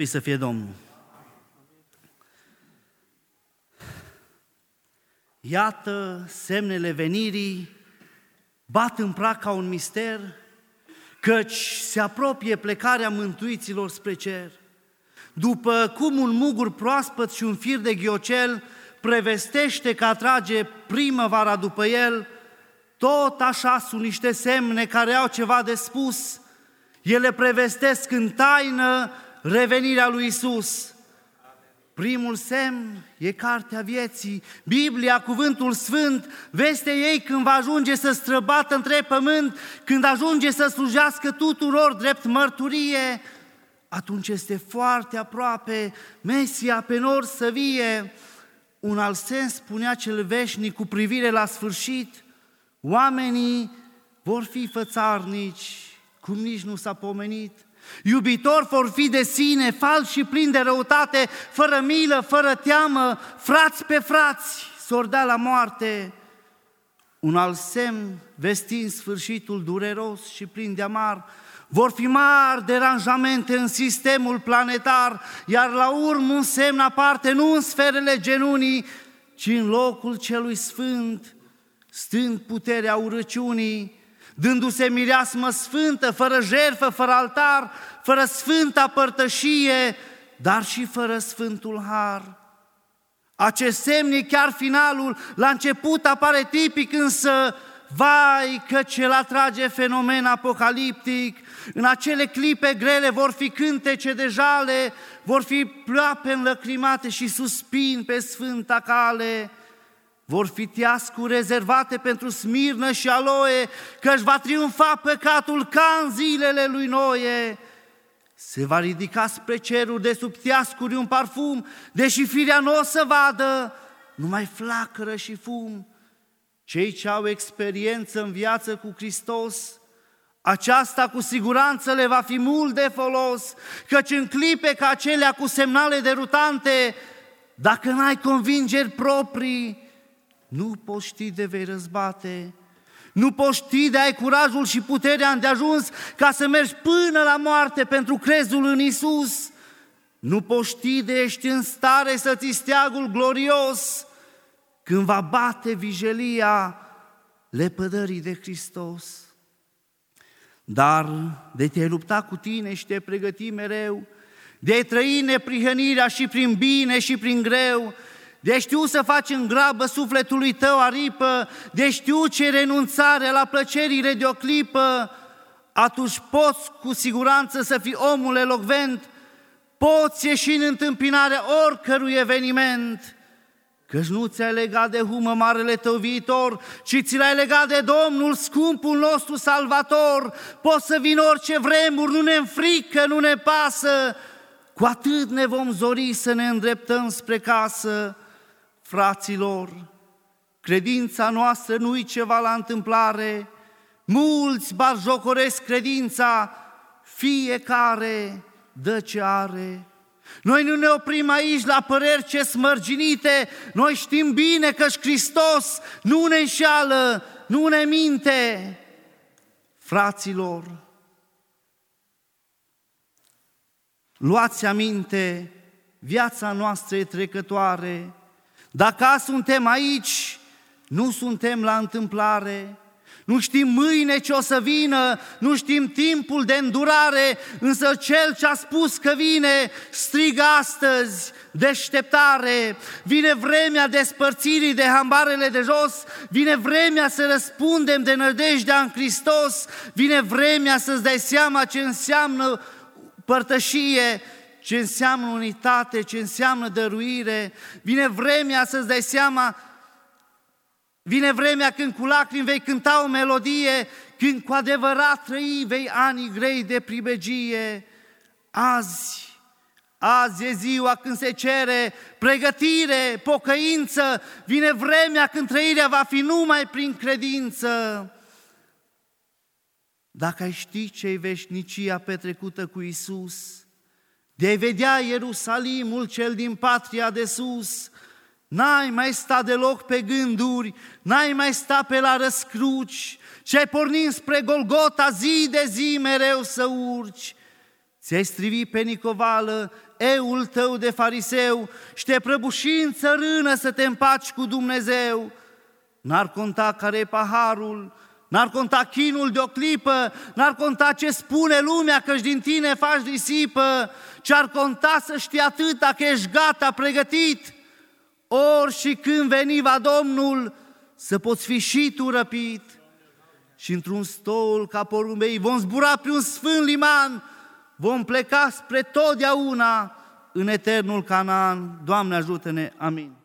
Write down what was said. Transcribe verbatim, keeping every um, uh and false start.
Slăvit să fie Domnul! Iată semnele venirii, bat în prag ca un mister, căci se apropie plecarea mântuiților spre cer. După cum un mugur proaspăt și un fir de ghiocel prevestește că atrage primăvara după el, tot așa sunt niște semne care au ceva de spus. Ele prevestesc în taină revenirea lui Iisus. Primul semn e cartea vieții, Biblia, cuvântul sfânt, vestea ei când va ajunge să străbată între pământ, când ajunge să slujească tuturor drept mărturie, atunci este foarte aproape, Mesia pe nor să vie. Un alt sens spunea cel veșnic cu privire la sfârșit: oamenii vor fi fățarnici, cum nici nu s-a pomenit, iubitori vor fi de sine, falși și plini de răutate, fără milă, fără teamă, frați pe frați, s-or da la moarte. Un alt semn vestind sfârșitul dureros și plin de amar: vor fi mari deranjamente în sistemul planetar, iar la urmă un semn aparte, nu în sferele genunii, ci în locul celui sfânt, stând puterea urăciunii, dându-se mireasmă sfântă, fără jertfă, fără altar, fără sfânta părtășie, dar și fără sfântul har. Acest semn e chiar finalul, la început apare tipic, însă vai că ce-l atrage fenomen apocaliptic. În acele clipe grele vor fi cântece de jale, vor fi ploape înlăcrimate și suspini pe sfânta cale. Vor fi teascuri rezervate pentru smirnă și aloe, că-și va triumfa păcatul ca în zilele lui Noe. Se va ridica spre ceruri de sub teascuri un parfum, deși firea nu o să vadă, numai flacără și fum. Cei ce au experiență în viață cu Hristos, aceasta cu siguranță le va fi mult de folos, căci în clipe ca acelea cu semnale derutante, dacă n-ai convingeri proprii, nu poți ști de vei răzbate, nu poți ști de ai curajul și puterea îndeajuns ca să mergi până la moarte pentru crezul în Iisus. Nu poți ști de ești în stare să ți steagul glorios când va bate vijelia lepădării de Hristos. Dar de te-ai lupta cu tine și te-ai pregăti mereu, de-ai trăi neprihănirea și prin bine și prin greu, de știu să faci în grabă sufletului tău aripă, de știu ce renunțare la plăcerile de o clipă, atunci poți cu siguranță să fii omul elocvent, poți ieși în întâmpinarea oricărui eveniment, căci nu ți-ai legat de humă marele tău viitor, ci ți l-ai legat de Domnul, scumpul nostru salvator. Poți să vină orice vremuri, nu ne înfrică, nu ne pasă, cu atât ne vom zori să ne îndreptăm spre casă. Fraților, credința noastră nu-i ceva la întâmplare, mulți batjocoresc credința, fiecare dă ce are. Noi nu ne oprim aici la păreri ce smărginite, noi știm bine că-și Hristos nu ne înșeală, nu ne minte. Fraților, luați aminte, viața noastră e trecătoare. Dacă azi suntem aici, nu suntem la întâmplare. Nu știm mâine ce o să vină, nu știm timpul de îndurare, însă Cel ce a spus că vine, strigă astăzi deșteptare. Vine vremea despărțirii de hambarele de jos, vine vremea să răspundem de nădejdea în Hristos, vine vremea să-ți dai seama ce înseamnă părtășie, ce înseamnă unitate, ce înseamnă dăruire. Vine vremea să-ți dai seama, vine vremea când cu lacrimi vei cânta o melodie, când cu adevărat trăi vei anii grei de pribegie. Azi, azi e ziua când se cere pregătire, pocăință, vine vremea când trăirea va fi numai prin credință. Dacă ai ști ce-i veșnicia petrecută cu Iisus, de-ai vedea Ierusalimul cel din patria de sus, n-ai mai sta deloc pe gânduri, n-ai mai sta pe la răscruci, ci ai pornit spre Golgota zi de zi mereu să urci. ți-ai strivit pe nicovală eul tău de fariseu și te prăbuși în țărână să te împaci cu Dumnezeu. N-ar conta care-i paharul, n-ar conta chinul de o clipă, n-ar conta ce spune lumea că-și din tine faci risipă, ce-ar conta să știi atâta că ești gata, pregătit, ori și când veni va Domnul, să poți fi și tu răpit. Și într-un stol ca porumbei vom zbura pe un sfânt liman, vom pleca spre totdeauna în eternul Canaan. Doamne ajută-ne, amin.